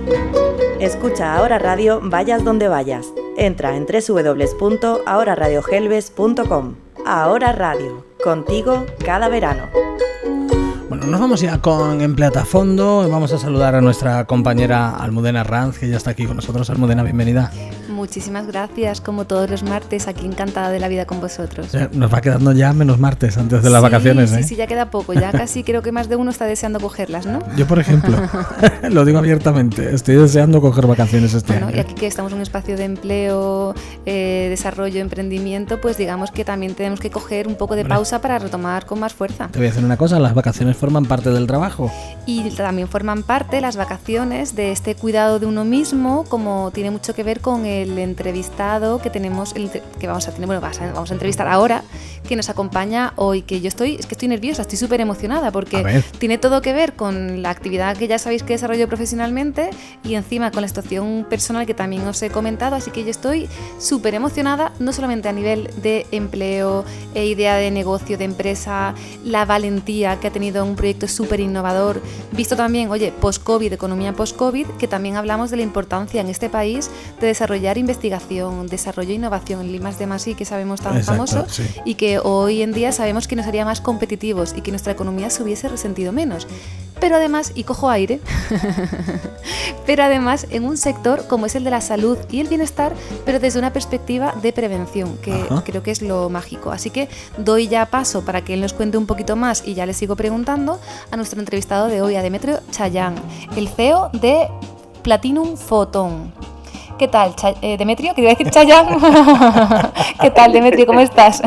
Escucha Ahora Radio vayas donde vayas. Entra en www.ahoraradiogelbes.com. Ahora Radio, contigo cada verano. Bueno, nos vamos ya con Empleate a Fondo y vamos a saludar a nuestra compañera Almudena Ranz, que ya está aquí con nosotros. Almudena, bienvenida. Muchísimas gracias, como todos los martes, aquí encantada de la vida con vosotros. Nos va quedando ya menos martes antes de las vacaciones, ¿eh? Sí, ya queda poco, ya casi creo que más de uno está deseando cogerlas, ¿no? Yo, por ejemplo, lo digo abiertamente, estoy deseando coger vacaciones este año. Y aquí que estamos en un espacio de empleo, desarrollo, emprendimiento, pues digamos que también tenemos que coger un poco de pausa para retomar con más fuerza. Te voy a decir una cosa, las vacaciones forman parte del trabajo. Y también forman parte las vacaciones de este cuidado de uno mismo, como tiene mucho que ver con el entrevistado que tenemos, que vamos a entrevistar ahora, que nos acompaña hoy, que yo estoy nerviosa, estoy súper emocionada porque tiene todo que ver con la actividad que ya sabéis que desarrollo profesionalmente y encima con la situación personal que también os he comentado, así que yo estoy súper emocionada, no solamente a nivel de empleo, idea de negocio, de empresa, la valentía que ha tenido un proyecto súper innovador, visto también, post-COVID, economía post-COVID, que también hablamos de la importancia en este país de desarrollar investigación, desarrollo e innovación, el I+D+I que sabemos tan famoso, sí, y que hoy en día sabemos que nos haría más competitivos y que nuestra economía se hubiese resentido menos. Pero además, y cojo aire, pero además en un sector como es el de la salud y el bienestar, pero desde una perspectiva de prevención, que creo que es lo mágico. Así que doy ya paso para que él nos cuente un poquito más y ya le sigo preguntando a nuestro entrevistado de hoy, a Demetrio Chayán, el CEO de Platinum Photon. ¿Qué tal, Demetrio? Quería decir Chayán. ¿Qué tal, Demetrio? ¿Cómo estás?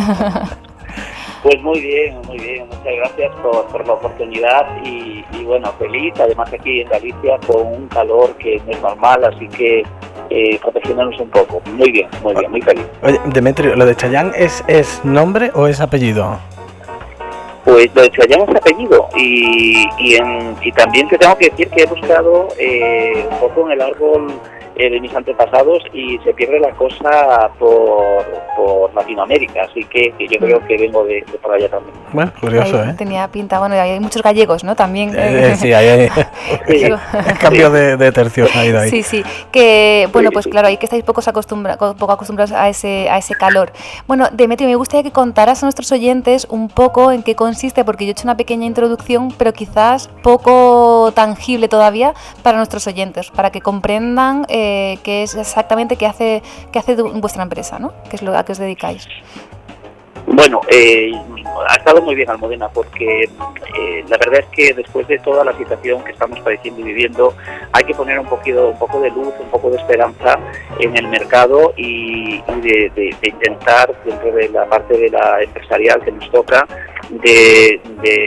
Pues muy bien, muchas gracias por la oportunidad y bueno, feliz, además aquí en Galicia con un calor que no es normal, así que protegiéndonos un poco. Muy bien, muy feliz. Oye, Demetrio, ¿lo de Chayán es nombre o es apellido? Pues lo de Chayán es apellido y también te tengo que decir que he buscado un poco en el árbol de mis antepasados y se pierde la cosa por Latinoamérica, así que yo creo que vengo de por allá también. Bueno, curioso, ahí tenía pinta, bueno, hay muchos gallegos, ¿no? También. Sí, hay cambio de tercios ahí. Sí, que bueno, pues claro, ahí que estáis poco acostumbrados a ese calor. Bueno, Demetrio, me gustaría que contaras a nuestros oyentes un poco en qué consiste, porque yo he hecho una pequeña introducción, pero quizás poco tangible todavía para nuestros oyentes, para que comprendan qué es exactamente qué hace vuestra empresa, ¿no? ¿Qué es a qué os dedicáis? Bueno, ha estado muy bien, Almudena, porque la verdad es que después de toda la situación que estamos padeciendo y viviendo, hay que poner un poco de luz, un poco de esperanza en el mercado y de intentar, dentro de la parte de la empresarial que nos toca, de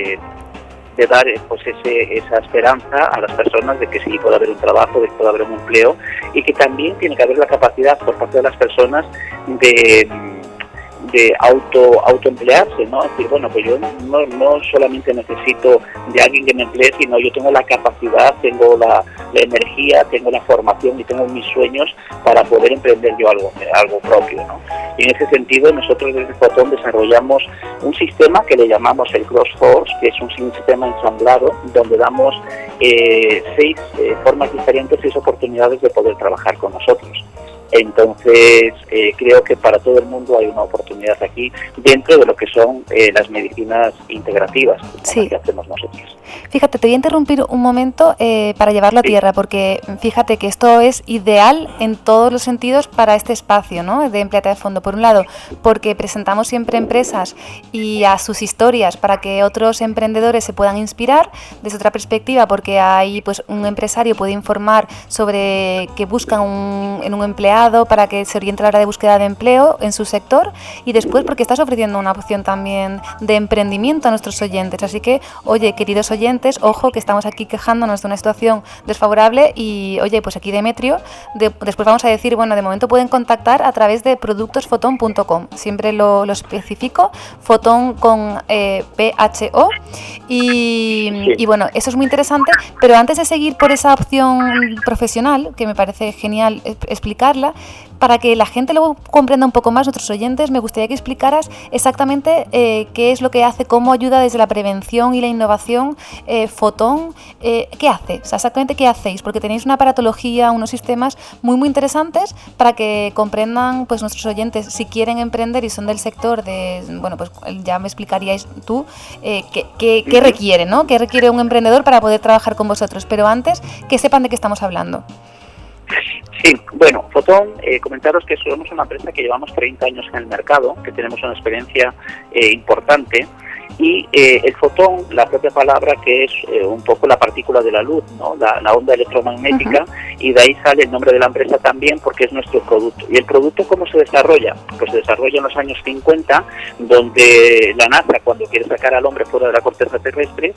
dar pues esa esperanza a las personas de que sí puede haber un trabajo, de que puede haber un empleo y que también tiene que haber la capacidad por parte de las personas de autoemplearse, ¿no? Es decir, bueno, pues yo no solamente necesito de alguien que me emplee, sino yo tengo la capacidad, tengo la energía, tengo la formación y tengo mis sueños para poder emprender yo algo propio, ¿no? Y en ese sentido nosotros desde Photon desarrollamos un sistema que le llamamos el CrossForce, que es un sistema ensamblado donde damos 6 formas diferentes, 6 oportunidades de poder trabajar con nosotros. Entonces, creo que para todo el mundo hay una oportunidad aquí dentro de lo que son las medicinas integrativas, sí, que hacemos nosotros. Fíjate, te voy a interrumpir un momento para llevarlo a tierra, porque fíjate que esto es ideal en todos los sentidos para este espacio, ¿no?, de Empleate a Fondo. Por un lado, porque presentamos siempre empresas y a sus historias para que otros emprendedores se puedan inspirar. Desde otra perspectiva, porque ahí pues un empresario puede informar sobre que buscan en un empleado para que se oriente a la hora de búsqueda de empleo en su sector, y después porque estás ofreciendo una opción también de emprendimiento a nuestros oyentes. Así que, oye, queridos oyentes, ojo que estamos aquí quejándonos de una situación desfavorable y, oye, pues aquí Demetrio, después vamos a decir, bueno, de momento pueden contactar a través de productosphoton.com, siempre lo especifico, Photon con PHO y bueno, eso es muy interesante, pero antes de seguir por esa opción profesional, que me parece genial explicarla, ahora, para que la gente luego comprenda un poco más, nuestros oyentes, me gustaría que explicaras exactamente qué es lo que hace, cómo ayuda desde la prevención y la innovación Fotón. ¿Qué hace? O sea, exactamente qué hacéis, porque tenéis una aparatología, unos sistemas muy muy interesantes para que comprendan pues nuestros oyentes, si quieren emprender y son del sector de, bueno, pues ya me explicaríais tú qué requiere, ¿no? ¿Qué requiere un emprendedor para poder trabajar con vosotros? Pero antes, que sepan de qué estamos hablando. Sí, bueno, Fotón, comentaros que somos una empresa que llevamos 30 años en el mercado, que tenemos una experiencia importante, y el fotón, la propia palabra, que es un poco la partícula de la luz, ¿no? La onda electromagnética, y de ahí sale el nombre de la empresa también, porque es nuestro producto. ¿Y el producto cómo se desarrolla? Pues se desarrolla en los años 50, donde la NASA, cuando quiere sacar al hombre fuera de la corteza terrestre,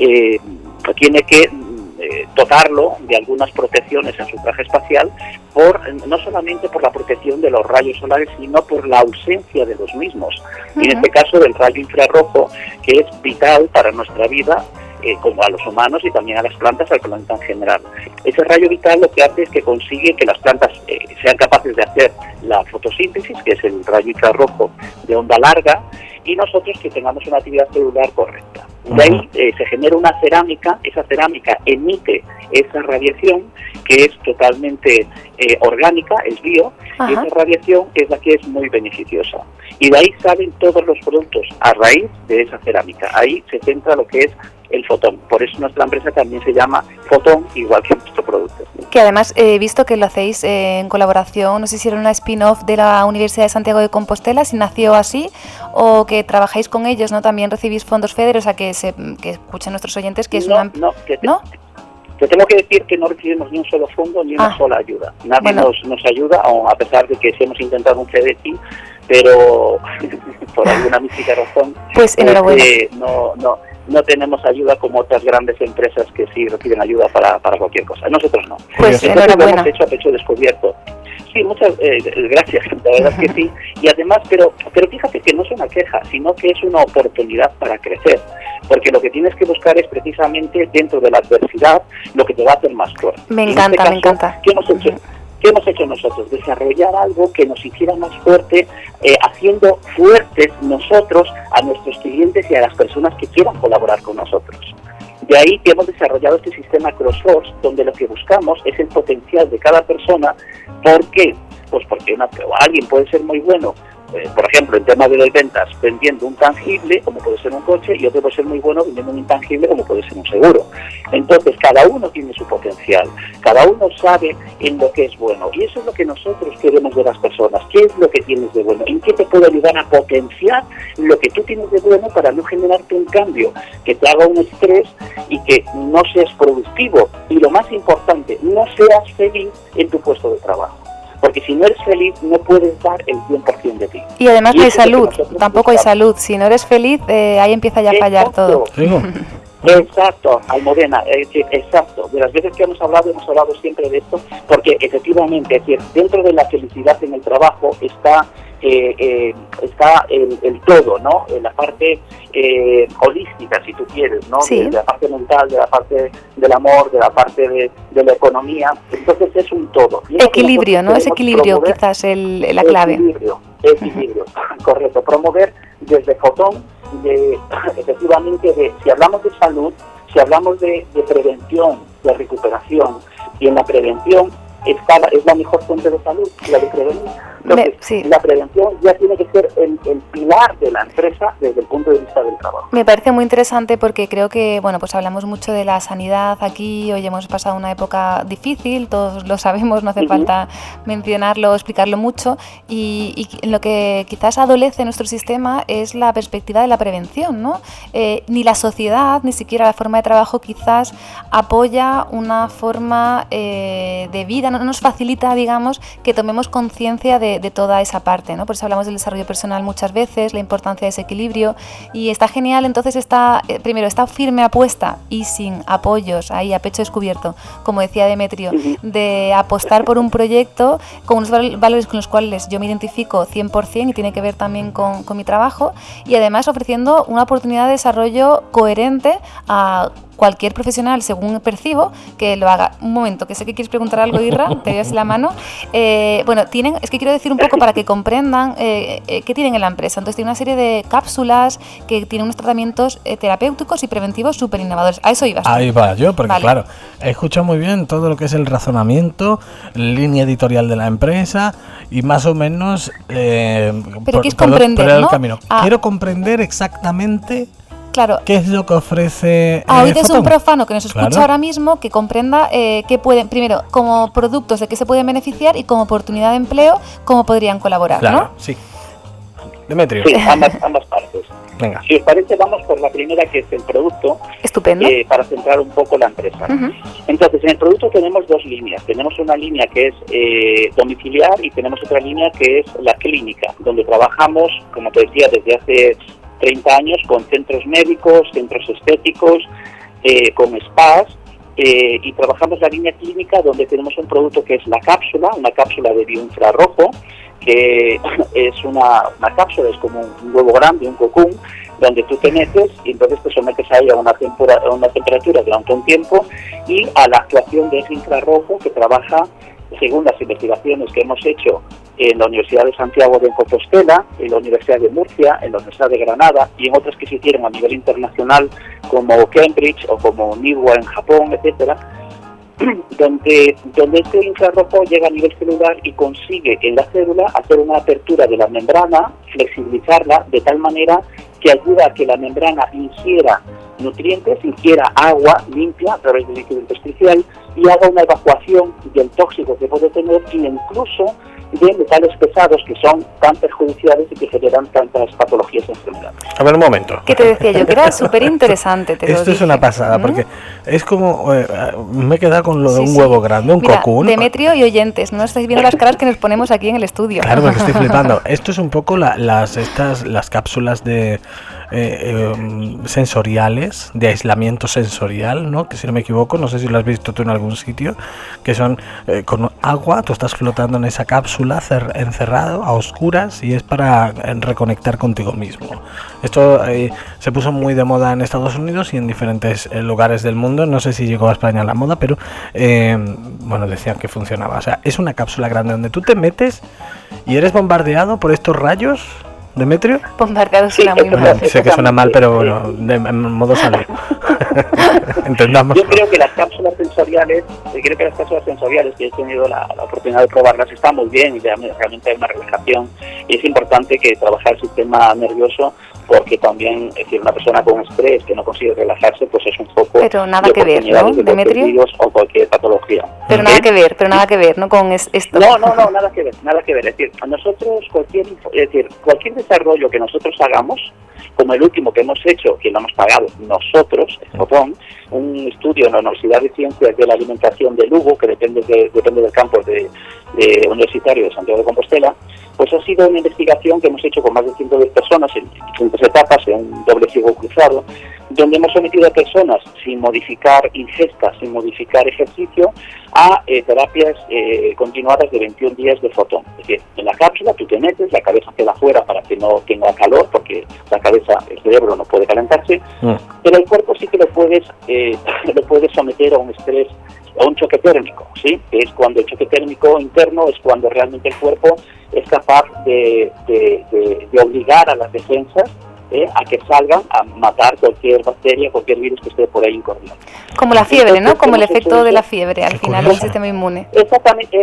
tiene que dotarlo de algunas protecciones en su traje espacial, no solamente por la protección de los rayos solares, sino por la ausencia de los mismos. Y en este caso del rayo infrarrojo, que es vital para nuestra vida, como a los humanos y también a las plantas, al planeta en general. Ese rayo vital lo que hace es que consigue que las plantas sean capaces de hacer la fotosíntesis, que es el rayo infrarrojo de onda larga, y nosotros que tengamos una actividad celular correcta. De ahí se genera una cerámica, esa cerámica emite esa radiación que es totalmente orgánica, es bio, y esa radiación es la que es muy beneficiosa. Y de ahí salen todos los productos a raíz de esa cerámica. Ahí se centra lo que es el fotón. Por eso nuestra empresa también se llama Fotón, igual que nuestro producto. Que además he visto que lo hacéis en colaboración, no sé si era una spin-off de la Universidad de Santiago de Compostela, si nació así, o que trabajáis con ellos, ¿no? También recibís fondos FEDER, o sea, que escuchen nuestros oyentes que es ¿no? Te tengo que decir que no recibimos ni un solo fondo ni una sola ayuda. Nadie nos ayuda, a pesar de que sí hemos intentado un CDT, pero por alguna mística razón pues enhorabuena. No tenemos ayuda como otras grandes empresas que sí reciben ayuda para cualquier cosa. Nosotros no. Pues enhorabuena. Lo hemos hecho a pecho descubierto. Sí, muchas gracias, la verdad es que sí. Y además, pero fíjate que no es una queja, sino que es una oportunidad para crecer. Porque lo que tienes que buscar es precisamente dentro de la adversidad lo que te va a hacer más fuerte. Me encanta. ¿Qué hemos hecho nosotros? Desarrollar algo que nos hiciera más fuerte, haciendo fuertes nosotros a nuestros clientes y a las personas que quieran colaborar con nosotros. De ahí que hemos desarrollado este sistema CrossForce, donde lo que buscamos es el potencial de cada persona. ¿Por qué? Pues porque alguien puede ser muy bueno, por ejemplo, en temas de ventas, vendiendo un tangible, como puede ser un coche, y otro puede ser muy bueno vendiendo un intangible, como puede ser un seguro. Entonces, cada uno tiene su potencial, cada uno sabe en lo que es bueno, y eso es lo que nosotros queremos de las personas. ¿Qué es lo que tienes de bueno? ¿En qué te puede ayudar a potenciar lo que tú tienes de bueno para no generarte un cambio que te haga un estrés y que no seas productivo? Y lo más importante, no seas feliz en tu puesto de trabajo. Porque si no eres feliz, no puedes dar el 100% de ti. Y además no hay salud, tampoco hay salud. Si no eres feliz, ahí empieza ya a fallar todo. Exacto, Almudena, exacto. De las veces que hemos hablado siempre de esto, porque efectivamente, es decir, dentro de la felicidad en el trabajo está el todo, ¿no? La parte holística, si tú quieres, ¿no? Sí. De la parte mental, de la parte del amor, de la parte de la economía. Entonces es un todo. Equilibrio, ¿no? Es equilibrio quizás la clave. Equilibrio, correcto. Promover desde Fotón, efectivamente, si hablamos de salud, si hablamos de prevención, de recuperación, y en la prevención es la mejor fuente de salud, la de prevenir. Entonces, la prevención ya tiene que ser el pilar de la empresa desde el punto de vista del trabajo. Me parece muy interesante porque creo que, bueno, pues hablamos mucho de la sanidad aquí, hoy hemos pasado una época difícil, todos lo sabemos, no hace falta mencionarlo, explicarlo mucho, y lo que quizás adolece nuestro sistema es la perspectiva de la prevención, ¿no? Ni la sociedad, ni siquiera la forma de trabajo quizás apoya una forma de vida, no nos facilita, digamos, que tomemos conciencia de toda esa parte, ¿no? Por eso hablamos del desarrollo personal muchas veces, la importancia de ese equilibrio, y está genial. Entonces primero esta firme apuesta y sin apoyos ahí a pecho descubierto, como decía Demetrio, de apostar por un proyecto con unos valores con los cuales yo me identifico 100% y tiene que ver también con mi trabajo, y además ofreciendo una oportunidad de desarrollo coherente a cualquier profesional, según percibo, que lo haga. Un momento, que sé que quieres preguntar algo, Irra, te doy así la mano. Bueno, es que quiero decir un poco para que comprendan qué tienen en la empresa. Entonces tiene una serie de cápsulas que tienen unos tratamientos terapéuticos y preventivos súper innovadores. A eso ibas. Ahí va yo, porque claro, he escuchado muy bien todo lo que es el razonamiento, línea editorial de la empresa y más o menos pero quieres comprender, ¿no? El camino. Quiero comprender exactamente qué es lo que ofrece oídes Fotón. Un profano que nos escucha ahora mismo, que comprenda qué pueden, primero, como productos de qué se pueden beneficiar y como oportunidad de empleo, cómo podrían colaborar, ¿no? Sí. Demetrio. Sí, ambas partes. Venga. Si os parece, vamos por la primera, que es el producto. Estupendo. Para centrar un poco la empresa. Uh-huh. Entonces, en el producto tenemos dos líneas. Tenemos una línea que es domiciliar y tenemos otra línea que es la clínica, donde trabajamos, como te decía, desde hace 30 años con centros médicos, centros estéticos, con spas, y trabajamos la línea clínica, donde tenemos un producto que es la cápsula, una cápsula de bioinfrarrojo, que es una cápsula, es como un huevo grande, un cocoon, donde tú te metes y entonces te sometes a ella a una temperatura durante un tiempo y a la actuación de ese infrarrojo que trabaja, según las investigaciones que hemos hecho en la Universidad de Santiago de Compostela, en la Universidad de Murcia, en la Universidad de Granada y en otras que se hicieron a nivel internacional como Cambridge o como Niwa en Japón, etcétera, donde este infrarrojo llega a nivel celular y consigue en la célula hacer una apertura de la membrana, flexibilizarla de tal manera que ayuda a que la membrana ingiera nutrientes, ingiera agua limpia a través del líquido intersticial y haga una evacuación del tóxico que puede tener y incluso de metales pesados que son tan perjudiciales y que generan tantas patologías y enfermedades. A ver, un momento. ¿Qué te decía yo? Que era súper interesante. Esto es una pasada, porque es como... me he quedado con lo de un huevo grande, un cocoon. Demetrio y oyentes, no estáis viendo las caras que nos ponemos aquí en el estudio. Claro, porque estoy flipando. Esto es un poco las cápsulas de sensoriales, de aislamiento sensorial, ¿no? Que si no me equivoco, no sé si lo has visto tú en algún sitio, que son con agua, tú estás flotando en esa cápsula encerrado a oscuras y es para reconectar contigo mismo. Esto se puso muy de moda en Estados Unidos y en diferentes lugares del mundo. No sé si llegó a España la moda, pero bueno, decían que funcionaba. O sea, es una cápsula grande donde tú te metes y eres bombardeado por estos rayos. ¿Demetrio? Bombardeado suena muy mal. Sé que suena mal, pero bueno, en modo salud. Entendamos. Yo creo que las cápsulas sensoriales, que he tenido la oportunidad de probarlas, están muy bien y realmente hay una relajación. Y es importante que trabajar el sistema nervioso, porque también, es decir, una persona con estrés que no consigue relajarse, pues es un poco... Pero nada que ver, ¿no, Demetrio? O cualquier patología. Pero nada que ver, ¿no? Con esto. No, nada que ver. Es decir, nosotros, cualquier desarrollo que nosotros hagamos, como el último que hemos hecho, que lo hemos pagado nosotros, Fotón, un estudio en la Universidad de Ciencias de la Alimentación de Lugo, que depende del campus universitario de Santiago de Compostela, pues ha sido una investigación que hemos hecho con más de 110 personas en diferentes etapas, en un doble ciego cruzado, donde hemos sometido a personas sin modificar ingesta, sin modificar ejercicio, a terapias continuadas de 21 días de Fotón. Es decir, en la cápsula tú te metes, la cabeza queda fuera para que no tenga calor, porque la cabeza, el cerebro no puede calentarse, pero el cuerpo sí que lo puedes someter a un estrés, a un choque térmico, ¿sí? Que es cuando el choque térmico interno es cuando realmente el cuerpo es capaz de obligar a las defensas a que salgan a matar cualquier bacteria, cualquier virus que esté por ahí incordiando. Como la fiebre, ¿no? Como el efecto de la fiebre al final del sistema inmune. Exactamente.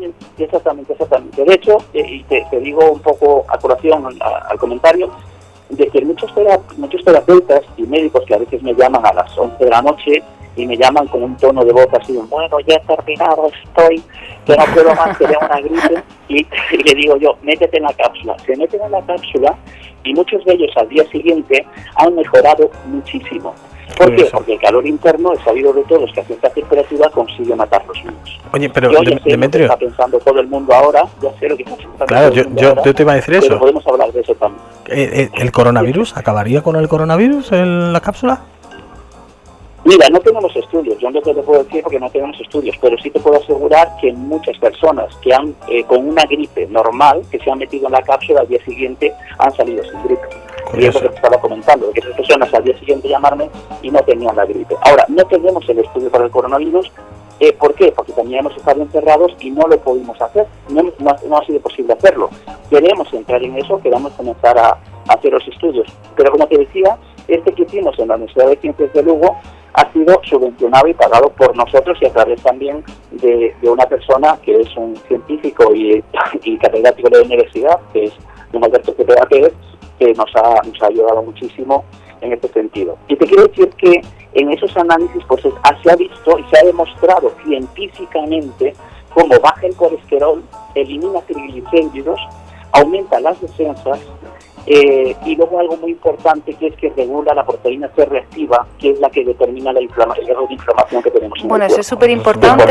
De hecho, y te digo un poco a colación al comentario, de que muchos terapeutas y médicos que a veces me llaman a las 11 de la noche y me llaman con un tono de voz así, bueno, ya he terminado, que no puedo más, que tengo una gripe, y le digo yo, métete en la cápsula. Se meten en la cápsula y muchos de ellos al día siguiente han mejorado muchísimo. ¿Por qué? Porque el calor interno, es sabido de todos que a cierta temperatura consigue matar los virus. Oye, pero Demetrio, está pensando todo el mundo ahora, ya sé lo que está pensando. Claro, yo te iba a decir eso. Pero podemos hablar de eso también. ¿El coronavirus? ¿Acabaría con el coronavirus en la cápsula? Mira, no tenemos estudios, yo no te lo puedo decir porque no tenemos estudios, pero sí te puedo asegurar que muchas personas que han, con una gripe normal, que se han metido en la cápsula, al día siguiente han salido sin gripe. Y eso que te estaba comentando, que esas personas al día siguiente llamarme y no tenían la gripe. Ahora, no tenemos el estudio para el coronavirus. ¿Por qué? Porque también hemos estado encerrados y no lo pudimos hacer, no ha sido posible hacerlo. Queremos entrar en eso, queremos comenzar a hacer los estudios. Pero como te decía, este que hicimos en la Universidad de Ciencias de Lugo ha sido subvencionado y pagado por nosotros y a través también de una persona que es un científico y catedrático de la universidad, que es don Alberto Cepeda Pérez, que nos ha ayudado muchísimo en este sentido. Y te quiero decir que en esos análisis pues se ha visto y se ha demostrado científicamente cómo baja el colesterol, elimina triglicéridos, aumenta las defensas, y luego algo muy importante, que es que regula la proteína C reactiva, que es la que determina el grado de inflamación que tenemos en el cuerpo. Eso es súper importante.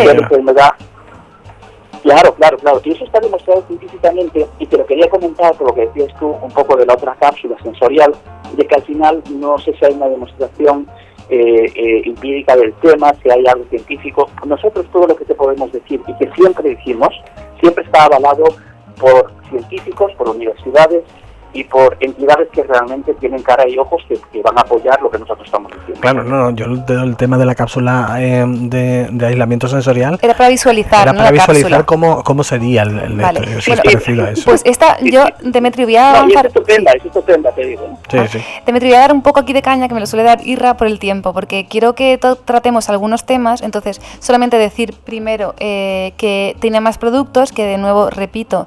Claro. Y eso está demostrado científicamente, y te lo quería comentar por lo que decías tú un poco de la otra cápsula sensorial, de que al final no sé si hay una demostración empírica del tema, si hay algo científico. Nosotros todo lo que te podemos decir, y que siempre decimos, siempre está avalado por científicos, por universidades y por entidades que realmente tienen cara y ojos que van a apoyar lo que nosotros estamos diciendo. Claro, no, yo el tema de la cápsula de aislamiento sensorial era para visualizar, era para visualizar cómo sería el vale. si es parecido a eso. Pues yo, Demetrio, voy a avanzar. Es estupenda, te digo. Sí. Demetrio, voy a dar un poco aquí de caña, que me lo suele dar Irra por el tiempo, porque quiero que tratemos algunos temas. Entonces, solamente decir primero que tiene más productos, que de nuevo repito,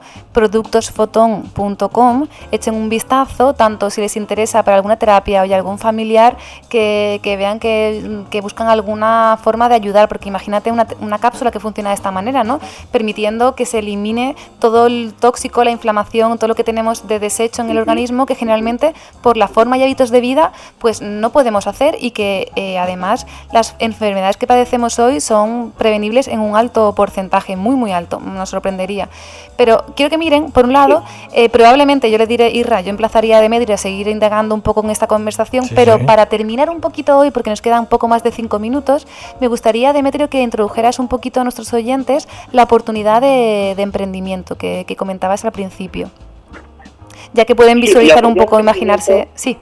productosfoton.com, echen un vistazo, tanto si les interesa para alguna terapia o hay algún familiar que vean que buscan alguna forma de ayudar, porque imagínate una cápsula que funciona de esta manera, ¿no? Permitiendo que se elimine todo el tóxico, la inflamación, todo lo que tenemos de desecho en el organismo, que generalmente por la forma y hábitos de vida pues no podemos hacer, y que además las enfermedades que padecemos hoy son prevenibles en un alto porcentaje, muy muy alto, nos sorprendería. Pero quiero que miren, por un lado, probablemente yo le diré, Irra, yo emplazaría a Demetrio a seguir indagando un poco en esta conversación, pero para terminar un poquito hoy, porque nos queda un poco más de 5 minutos, me gustaría, Demetrio, que introdujeras un poquito a nuestros oyentes la oportunidad de emprendimiento que comentabas al principio, ya que pueden visualizar un poco, imaginarse. Sí,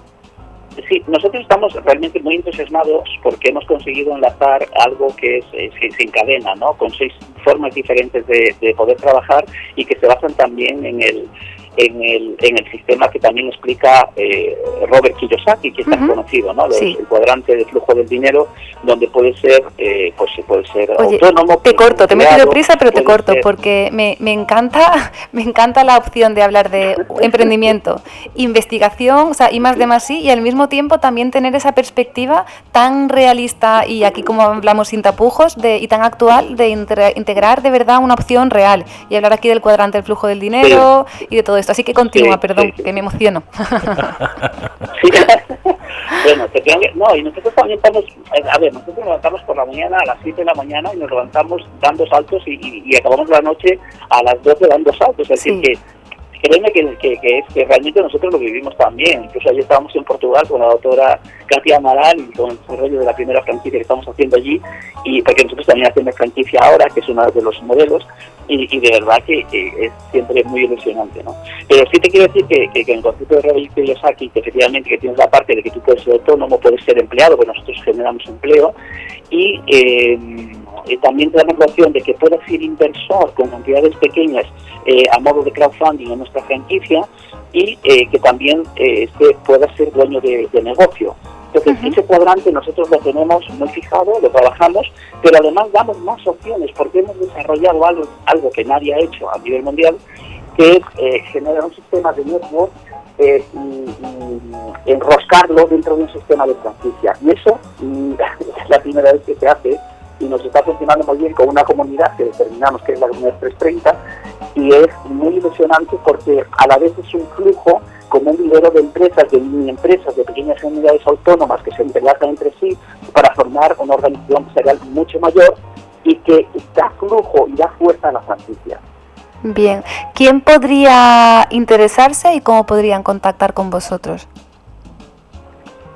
nosotros estamos realmente muy entusiasmados porque hemos conseguido enlazar algo que se encadena, ¿no? Con 6 formas diferentes de poder trabajar, y que se basan también en el sistema que también explica Robert Kiyosaki, que es tan conocido, ¿no? El cuadrante de flujo del dinero, donde puede ser autónomo. Te he metido prisa, pero te corto, porque me encanta la opción de hablar de emprendimiento, investigación, o sea, I+D+I, y al mismo tiempo también tener esa perspectiva tan realista, y aquí como hablamos sin tapujos, y tan actual, de integrar de verdad una opción real, y hablar aquí del cuadrante del flujo del dinero y de todo esto. Así que continúa, perdón, que me emociono. Bueno, y nosotros también nosotros nos levantamos por la mañana a las 7 de la mañana y nos levantamos dando saltos y acabamos la noche a las 12 dando saltos. Es decir, que créeme que realmente nosotros lo vivimos también. Incluso ayer estábamos en Portugal con la doctora Katia Amaral y con el desarrollo de la primera franquicia que estamos haciendo allí, y porque nosotros también hacemos franquicia ahora, que es uno de los modelos, y de verdad que es siempre muy ilusionante, ¿no? Pero sí te quiero decir que en el concepto de Robert Kiyosaki, que efectivamente que tienes la parte de que tú puedes ser autónomo, puedes ser empleado, porque nosotros generamos empleo, y también tenemos la opción de que puedas ser inversor con cantidades pequeñas a modo de crowdfunding en nuestra franquicia, y que también puedas ser dueño de negocio. Entonces, ese cuadrante nosotros lo tenemos muy fijado, lo trabajamos, pero además damos más opciones, porque hemos desarrollado algo que nadie ha hecho a nivel mundial, que es generar un sistema de network y enroscarlo dentro de un sistema de franquicia. Y eso es la primera vez que se hace, y nos está funcionando muy bien con una comunidad que determinamos que es la comunidad 330, y es muy ilusionante porque a la vez es un flujo como un vivero de empresas, de mini empresas, de pequeñas unidades autónomas que se entrelazan entre sí para formar una organización empresarial mucho mayor, y que da flujo y da fuerza a la franquicia. Bien, ¿quién podría interesarse y cómo podrían contactar con vosotros?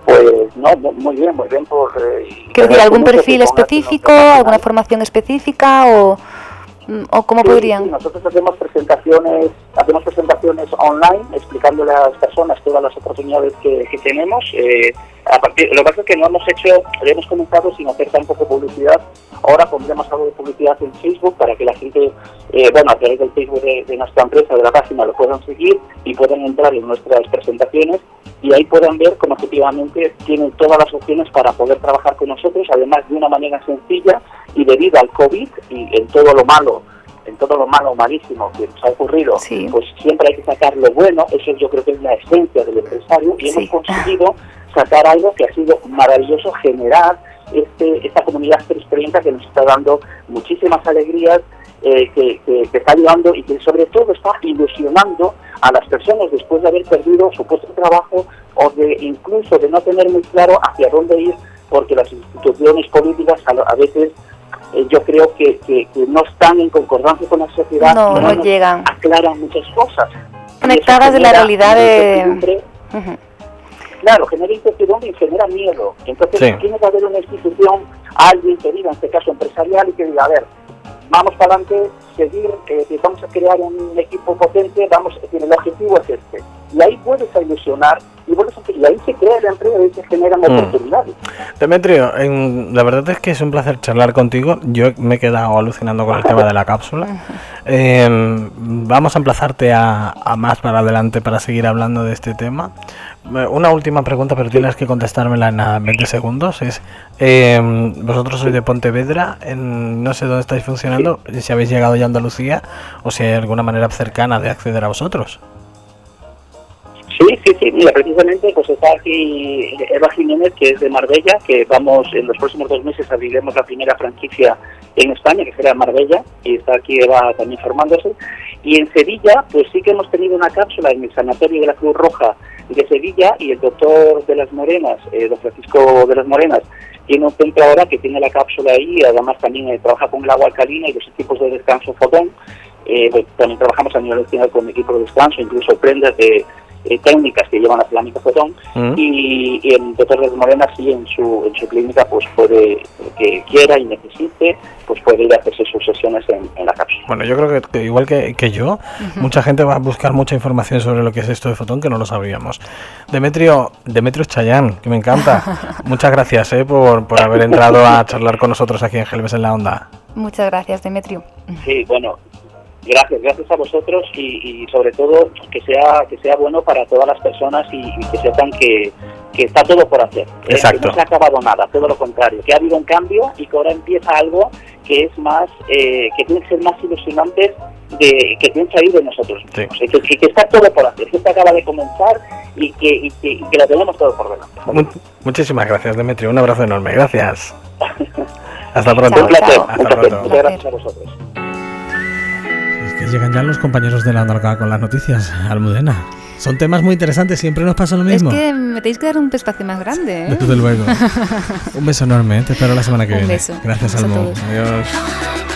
Pues no, muy bien por... Quiero decir, ¿algún perfil específico, alguna formación específica o cómo podrían? Sí, nosotros hacemos presentaciones online explicándole a las personas todas las oportunidades que tenemos. Lo que pasa es que no hemos comenzado sin hacer tampoco publicidad. Ahora pondremos algo de publicidad en Facebook para que la gente, a través del Facebook de nuestra empresa, de la página, lo puedan seguir y puedan entrar en nuestras presentaciones y ahí puedan ver cómo efectivamente tienen todas las opciones para poder trabajar con nosotros, además de una manera sencilla y debido al COVID y en todo lo malo malísimo que nos ha ocurrido, sí, pues siempre hay que sacar lo bueno. Eso yo creo que es la esencia del empresario y hemos conseguido sacar algo que ha sido maravilloso, generar esta comunidad 330 que nos está dando muchísimas alegrías, que está ayudando y que sobre todo está ilusionando a las personas después de haber perdido su puesto de trabajo o incluso de no tener muy claro hacia dónde ir, porque las instituciones políticas a veces yo creo que no están en concordancia con la sociedad, no llegan, aclaran muchas cosas conectadas de la realidad de... Claro, genera incertidumbre y genera miedo. Entonces tiene que haber una institución, alguien que diga, en este caso empresarial, y que diga, a ver, vamos para adelante, seguir, vamos a crear un equipo potente, el objetivo es este. Y ahí puedes ilusionar, y ahí se crea el empleo y se generan oportunidades. Demetrio, la verdad es que es un placer charlar contigo. Yo me he quedado alucinando con el tema de la cápsula. Vamos a emplazarte a más para adelante para seguir hablando de este tema. Una última pregunta, pero tienes que contestármela en 20 segundos. Vosotros sois de Pontevedra, no sé dónde estáis funcionando, si habéis llegado ya a Andalucía o si hay alguna manera cercana de acceder a vosotros. Sí, mira, precisamente pues está aquí Eva Jiménez, que es de Marbella, que en los próximos 2 meses abriremos la primera franquicia en España, que será Marbella, y está aquí Eva también formándose. Y en Sevilla, pues sí que hemos tenido una cápsula en el Sanatorio de la Cruz Roja de Sevilla, y el doctor de las Morenas, don Francisco de las Morenas, tiene un centro ahora que tiene la cápsula ahí, además también trabaja con el agua alcalina y los equipos de descanso fotón. Pues también trabajamos a nivel nacional con equipos de descanso, incluso prendas de técnicas que llevan a cerámica fotón, y el doctor de las Morenas sí en su clínica pues puede, que quiera y necesite, pues puede ir a hacerse sus sesiones en la cápsula. Bueno, yo creo que igual que yo, mucha gente va a buscar mucha información sobre lo que es esto de fotón que no lo sabíamos. Demetrio Chayán, que me encanta. Muchas gracias por haber entrado a charlar con nosotros aquí en Gelbes en la Onda. Muchas gracias, Demetrio. Sí, bueno, gracias a vosotros y sobre todo que sea bueno para todas las personas y que sepan que está todo por hacer. Exacto. Que no se ha acabado nada, todo lo contrario, que ha habido un cambio y que ahora empieza algo que es más, que tiene que ser más ilusionante, que tiene que salir de nosotros mismos. Sí. Que está todo por hacer, que esto acaba de comenzar y que lo tenemos todo por delante. Muchísimas gracias, Demetrio, un abrazo enorme, gracias. Hasta pronto. Chao, Un placer, chao. Hasta pronto. Muchas gracias a vosotros. Que llegan ya los compañeros de la Onda con las noticias, Almudena. Son temas muy interesantes, siempre nos pasa lo mismo. Es que me tenéis que dar un espacio más grande, ¿eh? Desde luego. Un beso enorme, te espero la semana que viene. Un beso. Gracias, Beso a Almu. todos. Adiós.